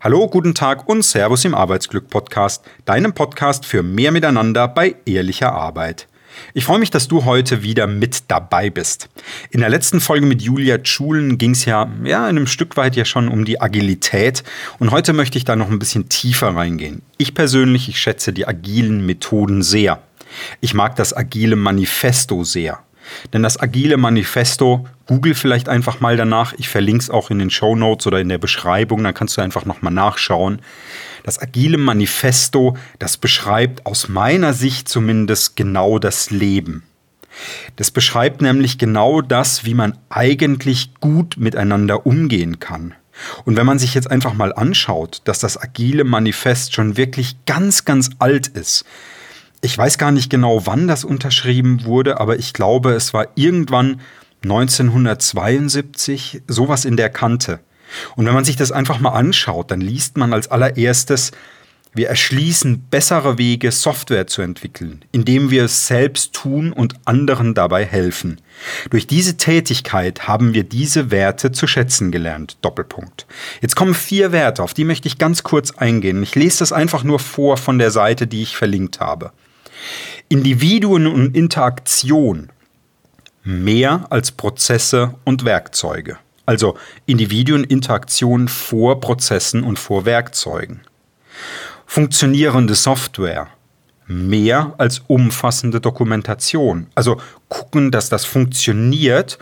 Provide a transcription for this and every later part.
Hallo, guten Tag und Servus im Arbeitsglück-Podcast, deinem Podcast für mehr Miteinander bei ehrlicher Arbeit. Ich freue mich, dass du heute wieder mit dabei bist. In der letzten Folge mit Julia Schulen ging es ja in einem Stück weit ja schon um die Agilität und heute möchte ich da noch ein bisschen tiefer reingehen. Ich schätze die agilen Methoden sehr. Ich mag das agile Manifesto sehr. Denn das agile Manifesto, google vielleicht einfach mal danach, ich verlinke es auch in den Shownotes oder in der Beschreibung, dann kannst du einfach nochmal nachschauen. Das agile Manifesto, das beschreibt aus meiner Sicht zumindest genau das Leben. Das beschreibt nämlich genau das, wie man eigentlich gut miteinander umgehen kann. Und wenn man sich jetzt einfach mal anschaut, dass das agile Manifest schon wirklich ganz, ganz alt ist. Ich weiß gar nicht genau, wann das unterschrieben wurde, aber ich glaube, es war irgendwann 1972, sowas in der Kante. Und wenn man sich das einfach mal anschaut, dann liest man als allererstes, wir erschließen bessere Wege, Software zu entwickeln, indem wir es selbst tun und anderen dabei helfen. Durch diese Tätigkeit haben wir diese Werte zu schätzen gelernt. Doppelpunkt. Jetzt kommen 4 Werte, auf die möchte ich ganz kurz eingehen. Ich lese das einfach nur vor von der Seite, die ich verlinkt habe. Individuen und Interaktion mehr als Prozesse und Werkzeuge. Also Individuen, Interaktion vor Prozessen und vor Werkzeugen. Funktionierende Software mehr als umfassende Dokumentation. Also gucken, dass das funktioniert,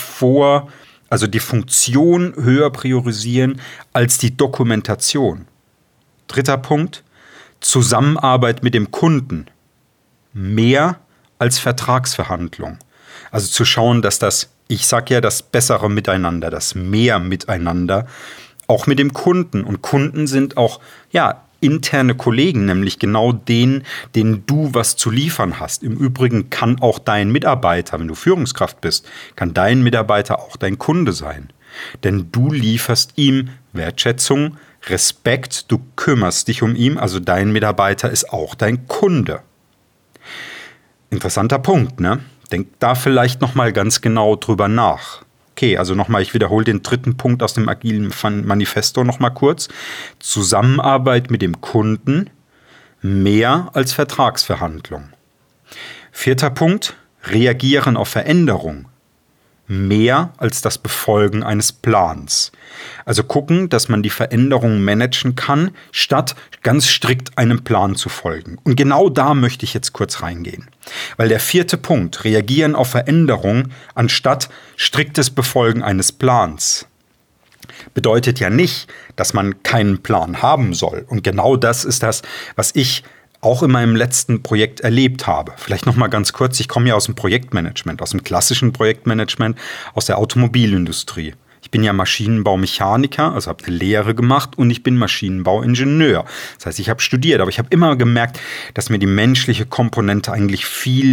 also die Funktion höher priorisieren als die Dokumentation. 3. Punkt, Zusammenarbeit mit dem Kunden. Mehr als Vertragsverhandlung. Also zu schauen, dass das bessere Miteinander, das mehr Miteinander, auch mit dem Kunden. Und Kunden sind auch, interne Kollegen, nämlich genau denen du was zu liefern hast. Im Übrigen kann auch dein Mitarbeiter, wenn du Führungskraft bist, kann dein Mitarbeiter auch dein Kunde sein. Denn du lieferst ihm Wertschätzung, Respekt, du kümmerst dich um ihn, also dein Mitarbeiter ist auch dein Kunde. Interessanter Punkt, ne? Denk da vielleicht nochmal ganz genau drüber nach. Okay, also nochmal, ich wiederhole den 3. Punkt aus dem agilen Manifesto nochmal kurz. Zusammenarbeit mit dem Kunden mehr als Vertragsverhandlung. 4. Punkt, reagieren auf Veränderung. Mehr als das Befolgen eines Plans. Also gucken, dass man die Veränderungen managen kann, statt ganz strikt einem Plan zu folgen. Und genau da möchte ich jetzt kurz reingehen. Weil der 4. Punkt, reagieren auf Veränderung, anstatt striktes Befolgen eines Plans, bedeutet ja nicht, dass man keinen Plan haben soll. Und genau das ist das, was ich auch in meinem letzten Projekt erlebt habe. Vielleicht noch mal ganz kurz, ich komme ja aus dem Projektmanagement, aus dem klassischen Projektmanagement, aus der Automobilindustrie. Ich bin ja Maschinenbaumechaniker, also habe eine Lehre gemacht und ich bin Maschinenbauingenieur. Das heißt, ich habe studiert, aber ich habe immer gemerkt, dass mir die menschliche Komponente eigentlich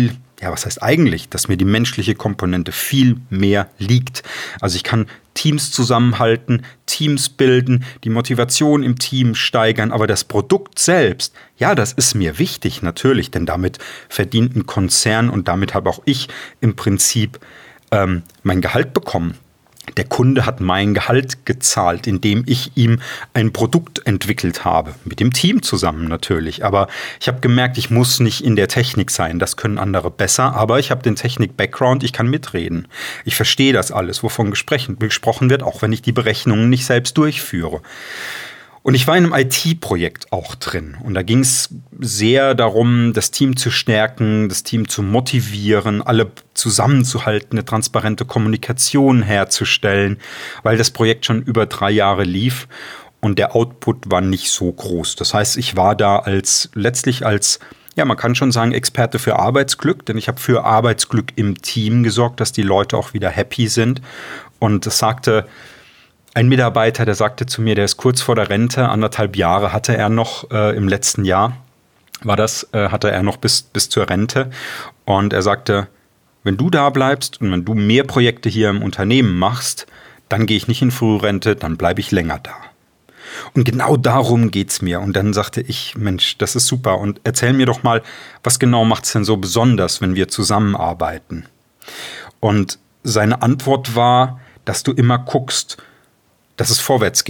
dass mir die menschliche Komponente viel mehr liegt. Also ich kann Teams zusammenhalten, Teams bilden, die Motivation im Team steigern, aber das Produkt selbst, das ist mir wichtig natürlich, denn damit verdient ein Konzern und damit habe auch ich im Prinzip mein Gehalt bekommen. Der Kunde hat mein Gehalt gezahlt, indem ich ihm ein Produkt entwickelt habe. Mit dem Team zusammen natürlich. Aber ich habe gemerkt, ich muss nicht in der Technik sein. Das können andere besser. Aber ich habe den Technik-Background, ich kann mitreden. Ich verstehe das alles, wovon gesprochen wird, auch wenn ich die Berechnungen nicht selbst durchführe. Und ich war in einem IT-Projekt auch drin. Und da ging es sehr darum, das Team zu stärken, das Team zu motivieren, alle zusammenzuhalten, eine transparente Kommunikation herzustellen, weil das Projekt schon über 3 Jahre lief und der Output war nicht so groß. Das heißt, ich war da letztlich als, man kann schon sagen, Experte für Arbeitsglück, denn ich habe für Arbeitsglück im Team gesorgt, dass die Leute auch wieder happy sind. Und es sagte ein Mitarbeiter, der sagte zu mir, der ist kurz vor der Rente, 1,5 Jahre hatte er noch, im letzten Jahr hatte er noch bis zur Rente. Und er sagte, wenn du da bleibst und wenn du mehr Projekte hier im Unternehmen machst, dann gehe ich nicht in Frührente, dann bleibe ich länger da. Und genau darum geht's mir. Und dann sagte ich, Mensch, das ist super. Und erzähl mir doch mal, was genau macht es denn so besonders, wenn wir zusammenarbeiten? Und seine Antwort war, dass du immer guckst, dass es vorwärts geht.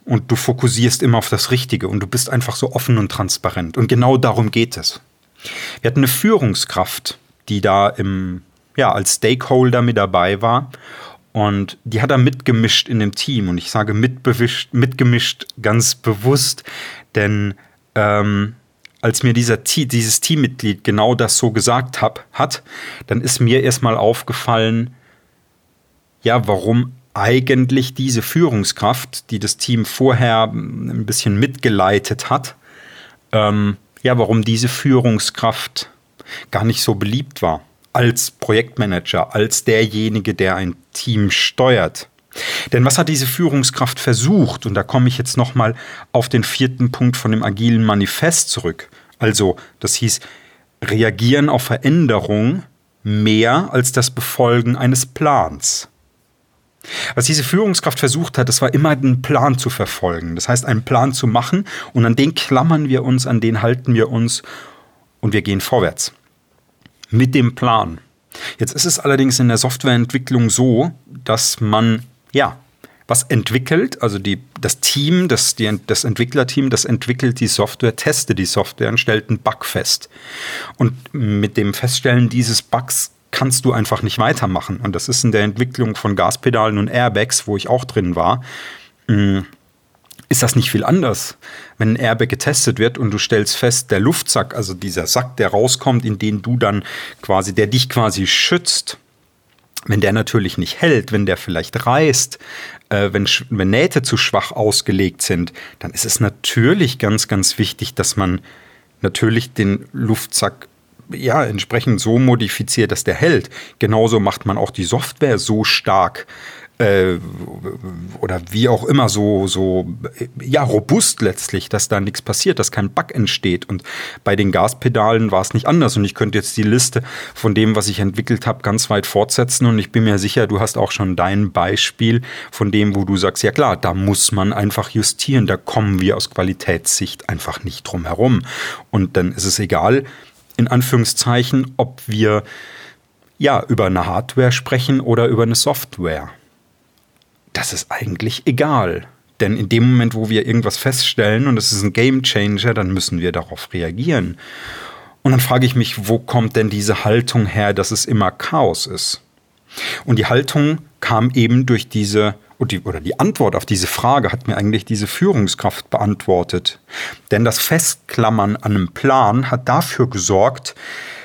und du fokussierst immer auf das Richtige und du bist einfach so offen und transparent. Und genau darum geht es. Wir hatten eine Führungskraft, die da als Stakeholder mit dabei war. Und die hat da mitgemischt in dem Team. Und ich sage mitgemischt ganz bewusst, denn als mir dieses Teammitglied genau das so gesagt hat, dann ist mir erstmal aufgefallen, ja, warum eigentlich diese Führungskraft, die das Team vorher ein bisschen mitgeleitet hat, warum diese Führungskraft gar nicht so beliebt war als Projektmanager, als derjenige, der ein Team steuert. Denn was hat diese Führungskraft versucht? Und da komme ich jetzt nochmal auf den 4. Punkt von dem agilen Manifest zurück. Also, das hieß, reagieren auf Veränderung mehr als das Befolgen eines Plans. Was diese Führungskraft versucht hat, das war immer einen Plan zu verfolgen. Das heißt, einen Plan zu machen und an den klammern wir uns, an den halten wir uns und wir gehen vorwärts. Mit dem Plan. Jetzt ist es allerdings in der Softwareentwicklung so, dass man was entwickelt, also das Entwicklerteam, das entwickelt die Software, testet die Software und stellt einen Bug fest. Und mit dem Feststellen dieses Bugs kannst du einfach nicht weitermachen. Und das ist in der Entwicklung von Gaspedalen und Airbags, wo ich auch drin war, ist das nicht viel anders. Wenn ein Airbag getestet wird und du stellst fest, der Luftsack, also dieser Sack, der rauskommt, in den du dann der dich quasi schützt, wenn der natürlich nicht hält, wenn der vielleicht reißt, wenn Nähte zu schwach ausgelegt sind, dann ist es natürlich ganz, ganz wichtig, dass man natürlich den Luftsack entsprechend so modifiziert, dass der hält. Genauso macht man auch die Software so stark oder wie auch immer so robust letztlich, dass da nichts passiert, dass kein Bug entsteht. Und bei den Gaspedalen war es nicht anders. Und ich könnte jetzt die Liste von dem, was ich entwickelt habe, ganz weit fortsetzen. Und ich bin mir sicher, du hast auch schon dein Beispiel von dem, wo du sagst, ja klar, da muss man einfach justieren. Da kommen wir aus Qualitätssicht einfach nicht drum herum. Und dann ist es egal, in Anführungszeichen, ob wir über eine Hardware sprechen oder über eine Software. Das ist eigentlich egal. Denn in dem Moment, wo wir irgendwas feststellen und es ist ein Gamechanger, dann müssen wir darauf reagieren. Und dann frage ich mich, wo kommt denn diese Haltung her, dass es immer Chaos ist? Und die Haltung kam eben durch die Antwort auf diese Frage hat mir eigentlich diese Führungskraft beantwortet. Denn das Festklammern an einem Plan hat dafür gesorgt,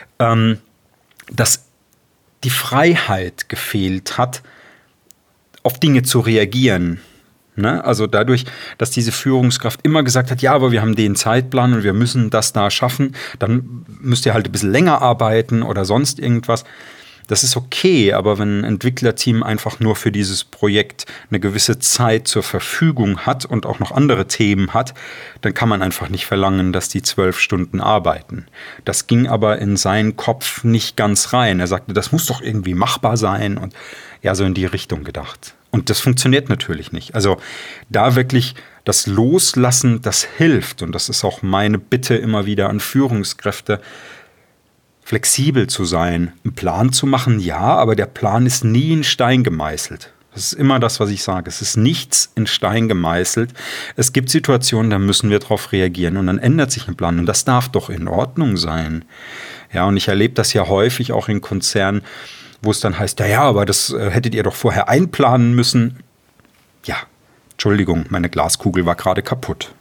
dass die Freiheit gefehlt hat, auf Dinge zu reagieren. Ne? Also dadurch, dass diese Führungskraft immer gesagt hat, ja, aber wir haben den Zeitplan und wir müssen das da schaffen, dann müsst ihr halt ein bisschen länger arbeiten oder sonst irgendwas. Das ist okay, aber wenn ein Entwicklerteam einfach nur für dieses Projekt eine gewisse Zeit zur Verfügung hat und auch noch andere Themen hat, dann kann man einfach nicht verlangen, dass die 12 Stunden arbeiten. Das ging aber in seinen Kopf nicht ganz rein. Er sagte, das muss doch irgendwie machbar sein und so in die Richtung gedacht. Und das funktioniert natürlich nicht. Also da wirklich das Loslassen, das hilft. Und das ist auch meine Bitte immer wieder an Führungskräfte, flexibel zu sein, einen Plan zu machen, ja, aber der Plan ist nie in Stein gemeißelt. Das ist immer das, was ich sage. Es ist nichts in Stein gemeißelt. Es gibt Situationen, da müssen wir darauf reagieren und dann ändert sich ein Plan und das darf doch in Ordnung sein. Ja, und ich erlebe das ja häufig auch in Konzernen, wo es dann heißt, ja, aber das hättet ihr doch vorher einplanen müssen. Ja, Entschuldigung, meine Glaskugel war gerade kaputt.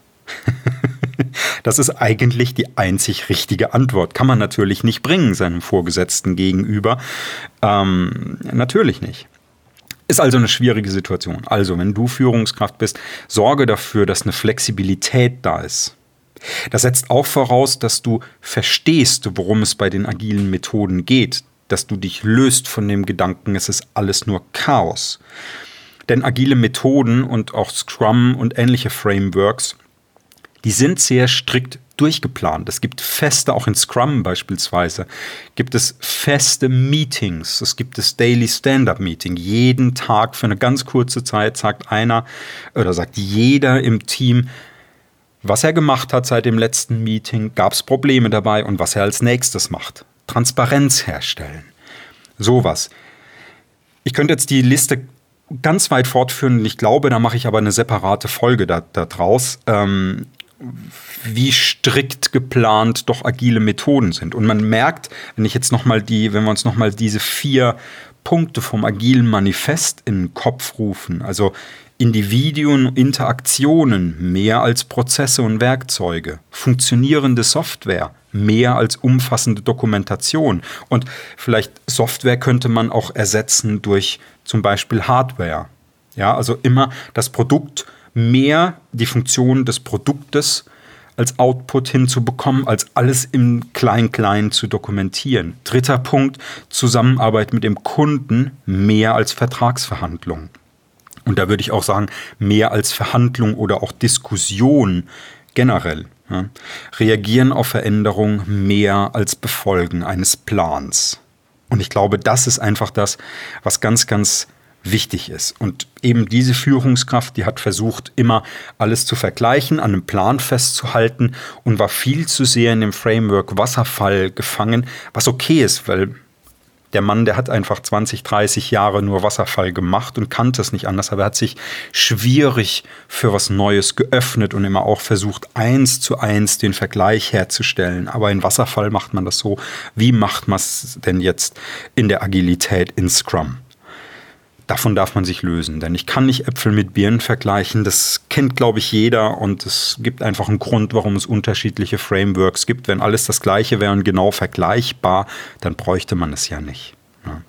Das ist eigentlich die einzig richtige Antwort. Kann man natürlich nicht bringen, seinem Vorgesetzten gegenüber. Natürlich nicht. Ist also eine schwierige Situation. Also, wenn du Führungskraft bist, sorge dafür, dass eine Flexibilität da ist. Das setzt auch voraus, dass du verstehst, worum es bei den agilen Methoden geht. Dass du dich löst von dem Gedanken, es ist alles nur Chaos. Denn agile Methoden und auch Scrum und ähnliche Frameworks, die sind sehr strikt durchgeplant. Es gibt auch in Scrum beispielsweise, gibt es feste Meetings. Es gibt das Daily Stand-Up-Meeting. Jeden Tag für eine ganz kurze Zeit sagt jeder im Team, was er gemacht hat seit dem letzten Meeting, gab es Probleme dabei und was er als nächstes macht. Transparenz herstellen. Sowas. Ich könnte jetzt die Liste ganz weit fortführen, ich glaube, da mache ich aber eine separate Folge da draus, wie strikt geplant doch agile Methoden sind. Und man merkt, wenn wir uns nochmal diese 4 Punkte vom agilen Manifest in den Kopf rufen, also Individuen, Interaktionen mehr als Prozesse und Werkzeuge, funktionierende Software mehr als umfassende Dokumentation. Und vielleicht Software könnte man auch ersetzen durch zum Beispiel Hardware. Ja, also immer das Produkt mehr die Funktion des Produktes als Output hinzubekommen, als alles im Klein-Klein zu dokumentieren. 3. Punkt, Zusammenarbeit mit dem Kunden mehr als Vertragsverhandlungen. Und da würde ich auch sagen, mehr als Verhandlung oder auch Diskussion generell. Ja. Reagieren auf Veränderungen mehr als Befolgen eines Plans. Und ich glaube, das ist einfach das, was ganz, ganz wichtig ist. Und eben diese Führungskraft, die hat versucht, immer alles zu vergleichen, an einem Plan festzuhalten und war viel zu sehr in dem Framework Wasserfall gefangen, was okay ist, weil der Mann, der hat einfach 20, 30 Jahre nur Wasserfall gemacht und kannte es nicht anders, aber er hat sich schwierig für was Neues geöffnet und immer auch versucht, 1:1 den Vergleich herzustellen. Aber in Wasserfall macht man das so. Wie macht man es denn jetzt in der Agilität in Scrum? Davon darf man sich lösen, denn ich kann nicht Äpfel mit Birnen vergleichen. Das kennt, glaube ich, jeder und es gibt einfach einen Grund, warum es unterschiedliche Frameworks gibt. Wenn alles das Gleiche wäre und genau vergleichbar, dann bräuchte man es ja nicht. Ja.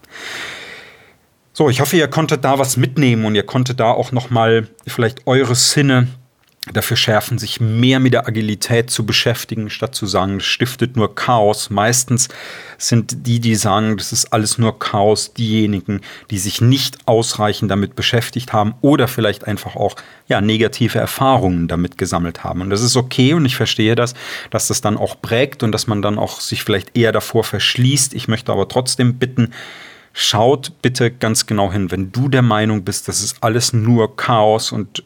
So, ich hoffe, ihr konntet da was mitnehmen und ihr konntet da auch nochmal vielleicht eure Sinne dafür schärfen, sich mehr mit der Agilität zu beschäftigen, statt zu sagen, das stiftet nur Chaos. Meistens sind die sagen, das ist alles nur Chaos, diejenigen, die sich nicht ausreichend damit beschäftigt haben oder vielleicht einfach auch negative Erfahrungen damit gesammelt haben. Und das ist okay und ich verstehe das, dass das dann auch prägt und dass man dann auch sich vielleicht eher davor verschließt. Ich möchte aber trotzdem bitten, schaut bitte ganz genau hin, wenn du der Meinung bist, das ist alles nur Chaos und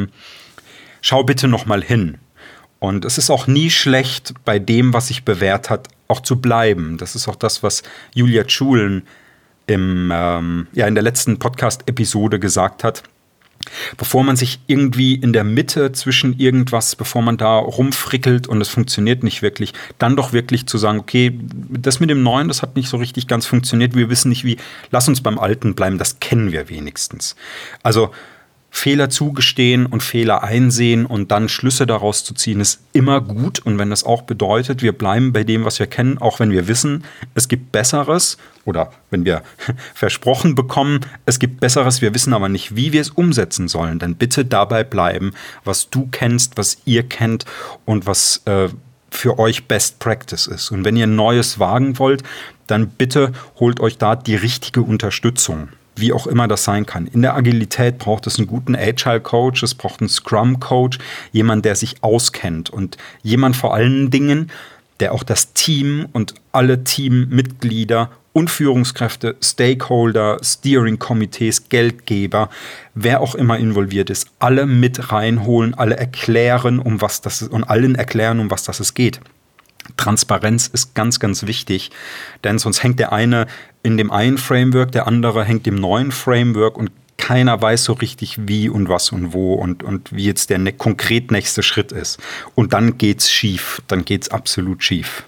schau bitte noch mal hin. Und es ist auch nie schlecht, bei dem, was sich bewährt hat, auch zu bleiben. Das ist auch das, was Julia Schulen in der letzten Podcast-Episode gesagt hat. Bevor man sich irgendwie in der Mitte zwischen irgendwas, bevor man da rumfrickelt und es funktioniert nicht wirklich, dann doch wirklich zu sagen, okay, das mit dem Neuen, das hat nicht so richtig ganz funktioniert, wir wissen nicht wie, lass uns beim Alten bleiben, das kennen wir wenigstens. Also Fehler zugestehen und Fehler einsehen und dann Schlüsse daraus zu ziehen, ist immer gut. Und wenn das auch bedeutet, wir bleiben bei dem, was wir kennen, auch wenn wir wissen, es gibt Besseres oder wenn wir versprochen bekommen, es gibt Besseres, wir wissen aber nicht, wie wir es umsetzen sollen, dann bitte dabei bleiben, was du kennst, was ihr kennt und was für euch Best Practice ist. Und wenn ihr Neues wagen wollt, dann bitte holt euch da die richtige Unterstützung. Wie auch immer das sein kann. In der Agilität braucht es einen guten Agile-Coach, es braucht einen Scrum-Coach, jemand, der sich auskennt und jemand vor allen Dingen, der auch das Team und alle Teammitglieder und Führungskräfte, Stakeholder, Steering-Komitees, Geldgeber, wer auch immer involviert ist, alle mit reinholen, alle erklären, um was das ist und allen erklären, um was das geht. Transparenz ist ganz, ganz wichtig, denn sonst hängt der eine in dem einen Framework, der andere hängt im neuen Framework und keiner weiß so richtig wie und was und wo und wie jetzt der konkret nächste Schritt ist. Und dann geht's schief, dann geht's absolut schief.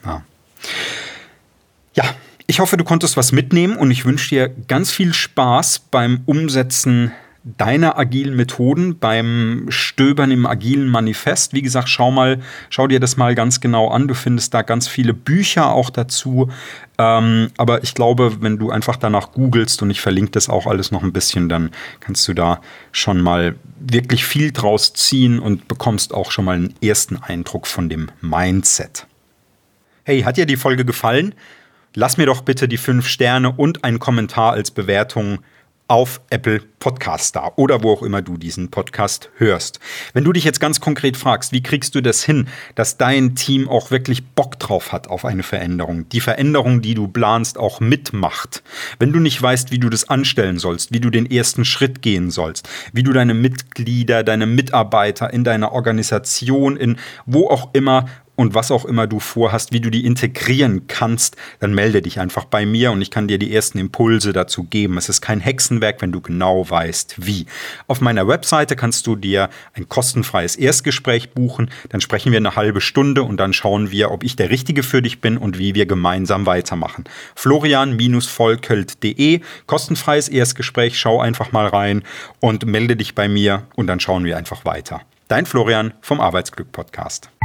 Ja, ich hoffe, du konntest was mitnehmen und ich wünsche dir ganz viel Spaß beim Umsetzen deiner agilen Methoden, beim Stöbern im agilen Manifest. Wie gesagt, schau dir das mal ganz genau an. Du findest da ganz viele Bücher auch dazu. Aber ich glaube, wenn du einfach danach googelst und ich verlinke das auch alles noch ein bisschen, dann kannst du da schon mal wirklich viel draus ziehen und bekommst auch schon mal einen ersten Eindruck von dem Mindset. Hey, hat dir die Folge gefallen? Lass mir doch bitte die 5 Sterne und einen Kommentar als Bewertung auf Apple Podcast da oder wo auch immer du diesen Podcast hörst. Wenn du dich jetzt ganz konkret fragst, wie kriegst du das hin, dass dein Team auch wirklich Bock drauf hat auf eine Veränderung, die Veränderung, die du planst, auch mitmacht. Wenn du nicht weißt, wie du das anstellen sollst, wie du den ersten Schritt gehen sollst, wie du deine Mitglieder, deine Mitarbeiter in deiner Organisation, in wo auch immer und was auch immer du vorhast, wie du die integrieren kannst, dann melde dich einfach bei mir und ich kann dir die ersten Impulse dazu geben. Es ist kein Hexenwerk, wenn du genau weißt, wie. Auf meiner Webseite kannst du dir ein kostenfreies Erstgespräch buchen, dann sprechen wir eine halbe Stunde und dann schauen wir, ob ich der Richtige für dich bin und wie wir gemeinsam weitermachen. Florian-Volkelt.de, kostenfreies Erstgespräch, schau einfach mal rein und melde dich bei mir und dann schauen wir einfach weiter. Dein Florian vom Arbeitsglück Podcast.